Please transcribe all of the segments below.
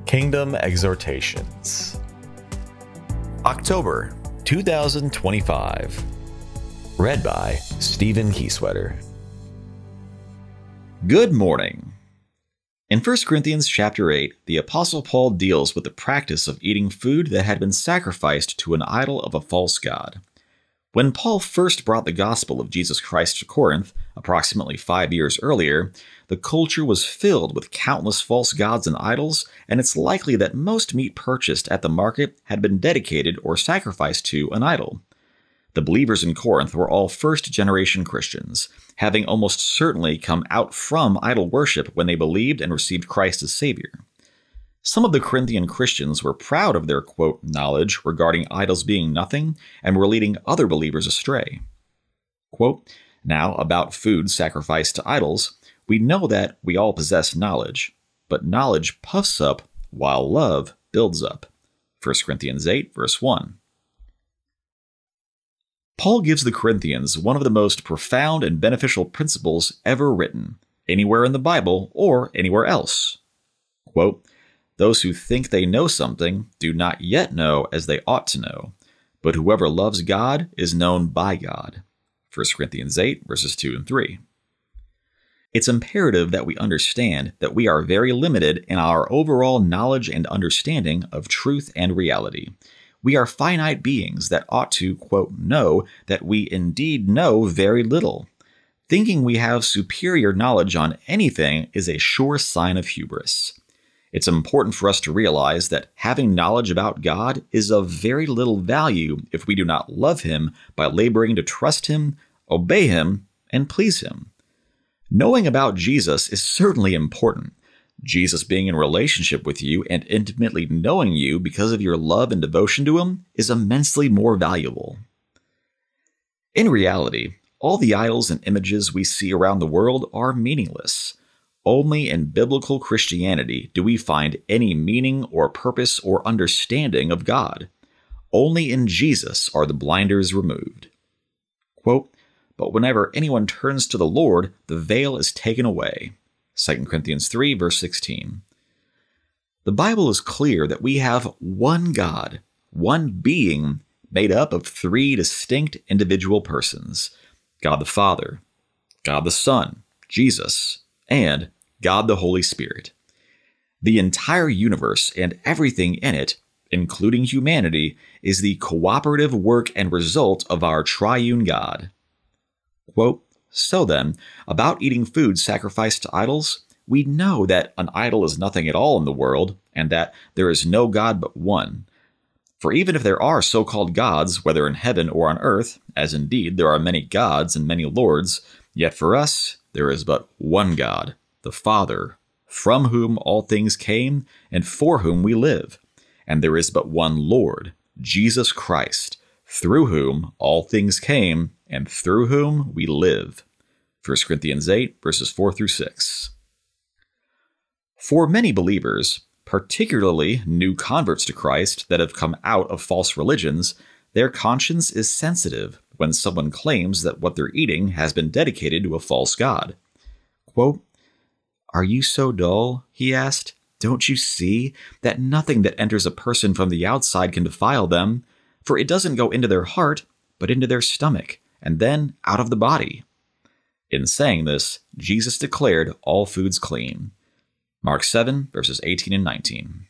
Kingdom Exhortations, October 2025. Read by Stephen Kieswetter. Good morning. In 1 Corinthians chapter 8, the Apostle Paul deals with the practice of eating food that had been sacrificed to an idol of a false god. When Paul first brought the gospel of Jesus Christ to Corinth, approximately 5 years earlier, the culture was filled with countless false gods and idols, and it's likely that most meat purchased at the market had been dedicated or sacrificed to an idol. The believers in Corinth were all first-generation Christians, having almost certainly come out from idol worship when they believed and received Christ as Savior. Some of the Corinthian Christians were proud of their, quote, knowledge regarding idols being nothing and were leading other believers astray. Quote, now, about food sacrificed to idols, we know that we all possess knowledge, but knowledge puffs up while love builds up. 1 Corinthians 8, verse 1. Paul gives the Corinthians one of the most profound and beneficial principles ever written, anywhere in the Bible or anywhere else. Quote, those who think they know something do not yet know as they ought to know, but whoever loves God is known by God. 1 Corinthians 8, verses 2 and 3. It's imperative that we understand that we are very limited in our overall knowledge and understanding of truth and reality. We are finite beings that ought to, quote, know that we indeed know very little. Thinking we have superior knowledge on anything is a sure sign of hubris. It's important for us to realize that having knowledge about God is of very little value if we do not love Him by laboring to trust Him, obey Him, and please Him. Knowing about Jesus is certainly important. Jesus being in relationship with you and intimately knowing you because of your love and devotion to Him is immensely more valuable. In reality, all the idols and images we see around the world are meaningless. Only in biblical Christianity do we find any meaning or purpose or understanding of God. Only in Jesus are the blinders removed. Quote, but whenever anyone turns to the Lord, the veil is taken away. 2 Corinthians 3, verse 16. The Bible is clear that we have one God, one being made up of three distinct individual persons: God the Father, God the Son, Jesus, and God the Holy Spirit. The entire universe and everything in it, including humanity, is the cooperative work and result of our triune God. Quote, so then, about eating food sacrificed to idols, we know that an idol is nothing at all in the world, and that there is no God but one. For even if there are so-called gods, whether in heaven or on earth, as indeed there are many gods and many lords, yet for us there is but one God, the Father, from whom all things came and for whom we live. And there is but one Lord, Jesus Christ, through whom all things came and through whom we live. 1 Corinthians 8, verses 4 through 6. For many believers, particularly new converts to Christ that have come out of false religions, their conscience is sensitive when someone claims that what they're eating has been dedicated to a false god. Quote, are you so dull? He asked. Don't you see that nothing that enters a person from the outside can defile them? For it doesn't go into their heart, but into their stomach, and then out of the body. In saying this, Jesus declared all foods clean. Mark 7, verses 18 and 19.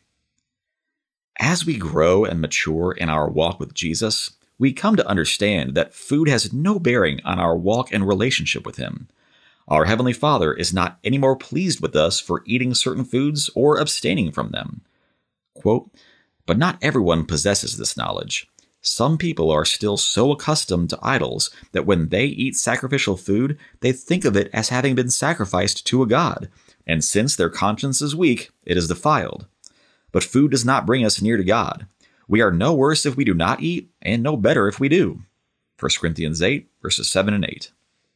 As we grow and mature in our walk with Jesus, we come to understand that food has no bearing on our walk and relationship with Him. Our Heavenly Father is not any more pleased with us for eating certain foods or abstaining from them. Quote, but not everyone possesses this knowledge. Some people are still so accustomed to idols that when they eat sacrificial food, they think of it as having been sacrificed to a god, and since their conscience is weak, it is defiled. But food does not bring us near to God. We are no worse if we do not eat, and no better if we do. 1 Corinthians 8, verses 7 and 8.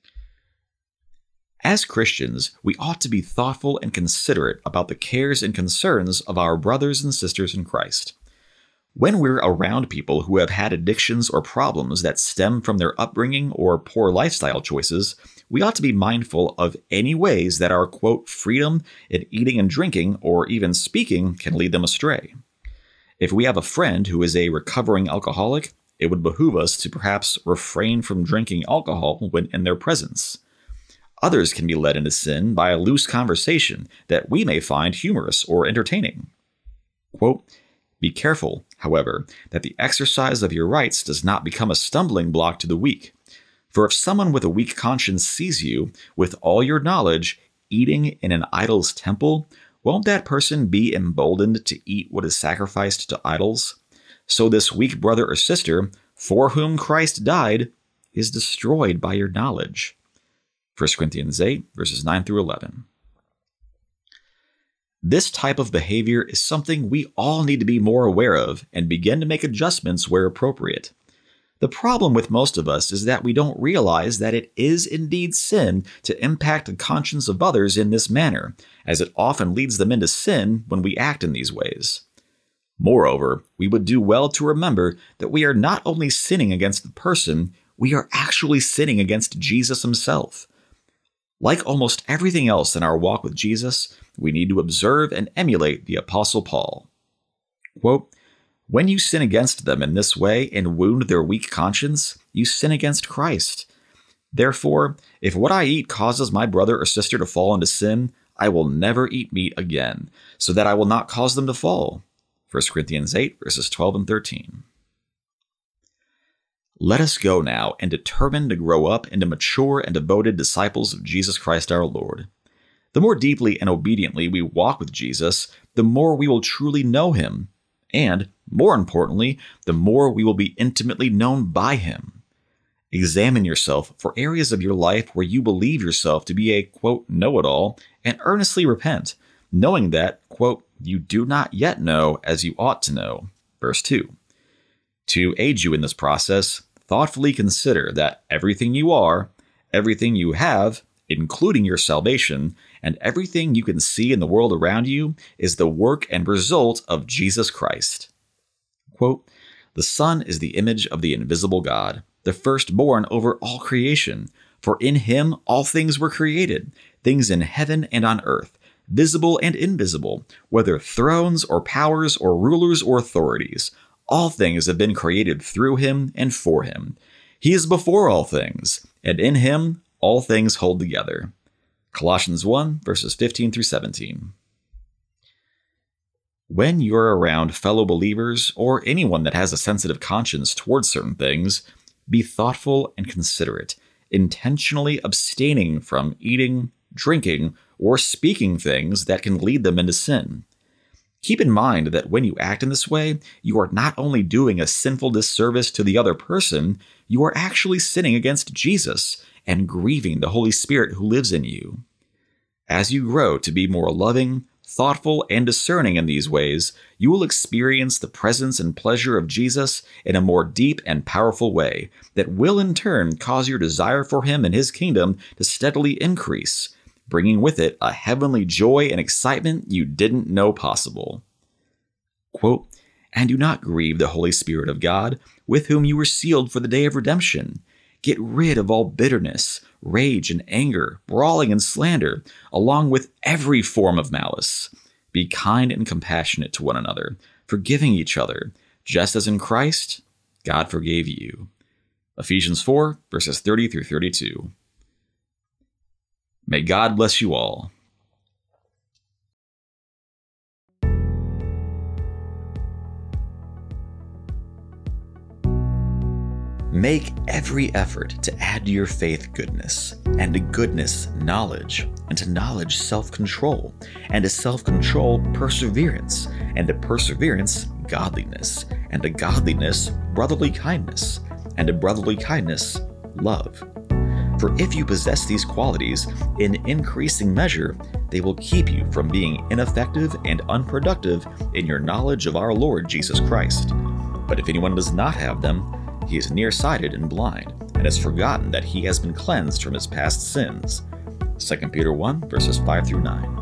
As Christians, we ought to be thoughtful and considerate about the cares and concerns of our brothers and sisters in Christ. When we're around people who have had addictions or problems that stem from their upbringing or poor lifestyle choices, we ought to be mindful of any ways that our, quote, freedom in eating and drinking or even speaking can lead them astray. If we have a friend who is a recovering alcoholic, it would behoove us to perhaps refrain from drinking alcohol when in their presence. Others can be led into sin by a loose conversation that we may find humorous or entertaining. Quote, "Be careful, however, that the exercise of your rights does not become a stumbling block to the weak. For if someone with a weak conscience sees you, with all your knowledge, eating in an idol's temple, won't that person be emboldened to eat what is sacrificed to idols? So this weak brother or sister, for whom Christ died, is destroyed by your knowledge." 1 Corinthians 8, verses 9 through 11. This type of behavior is something we all need to be more aware of and begin to make adjustments where appropriate. The problem with most of us is that we don't realize that it is indeed sin to impact the conscience of others in this manner, as it often leads them into sin when we act in these ways. Moreover, we would do well to remember that we are not only sinning against the person, we are actually sinning against Jesus himself. Like almost everything else in our walk with Jesus, we need to observe and emulate the Apostle Paul. Quote, "When you sin against them in this way and wound their weak conscience, you sin against Christ. Therefore, if what I eat causes my brother or sister to fall into sin, I will never eat meat again, so that I will not cause them to fall." 1 Corinthians 8, verses 12 and 13. Let us go now and determine to grow up into mature and devoted disciples of Jesus Christ our Lord. The more deeply and obediently we walk with Jesus, the more we will truly know him, and, more importantly, the more we will be intimately known by him. Examine yourself for areas of your life where you believe yourself to be a, quote, know-it-all, and earnestly repent, knowing that, quote, you do not yet know as you ought to know. Verse 2. To aid you in this process, thoughtfully consider that everything you are, everything you have, including your salvation, and everything you can see in the world around you is the work and result of Jesus Christ. Quote, "The Son is the image of the invisible God, the firstborn over all creation. For in him all things were created, things in heaven and on earth, visible and invisible, whether thrones or powers or rulers or authorities. All things have been created through him and for him. He is before all things, and in him all things hold together." Colossians 1, verses 15 through 17. When you're around fellow believers or anyone that has a sensitive conscience towards certain things, be thoughtful and considerate, intentionally abstaining from eating, drinking, or speaking things that can lead them into sin. Keep in mind that when you act in this way, you are not only doing a sinful disservice to the other person, you are actually sinning against Jesus and grieving the Holy Spirit who lives in you. As you grow to be more loving, thoughtful, and discerning in these ways, you will experience the presence and pleasure of Jesus in a more deep and powerful way that will in turn cause your desire for him and his kingdom to steadily increase, bringing with it a heavenly joy and excitement you didn't know possible. Quote, "And do not grieve the Holy Spirit of God, with whom you were sealed for the day of redemption. Get rid of all bitterness, rage and anger, brawling and slander, along with every form of malice. Be kind and compassionate to one another, forgiving each other, just as in Christ God forgave you." Ephesians 4, verses 30 through 32. May God bless you all. Make every effort to add to your faith goodness, and to goodness knowledge, and to knowledge self-control, and to self-control perseverance, and to perseverance godliness, and to godliness brotherly kindness, and to brotherly kindness love. For if you possess these qualities in increasing measure, they will keep you from being ineffective and unproductive in your knowledge of our Lord Jesus Christ. But if anyone does not have them, he is nearsighted and blind, and has forgotten that he has been cleansed from his past sins. 2 Peter 1, verses 5 through 9.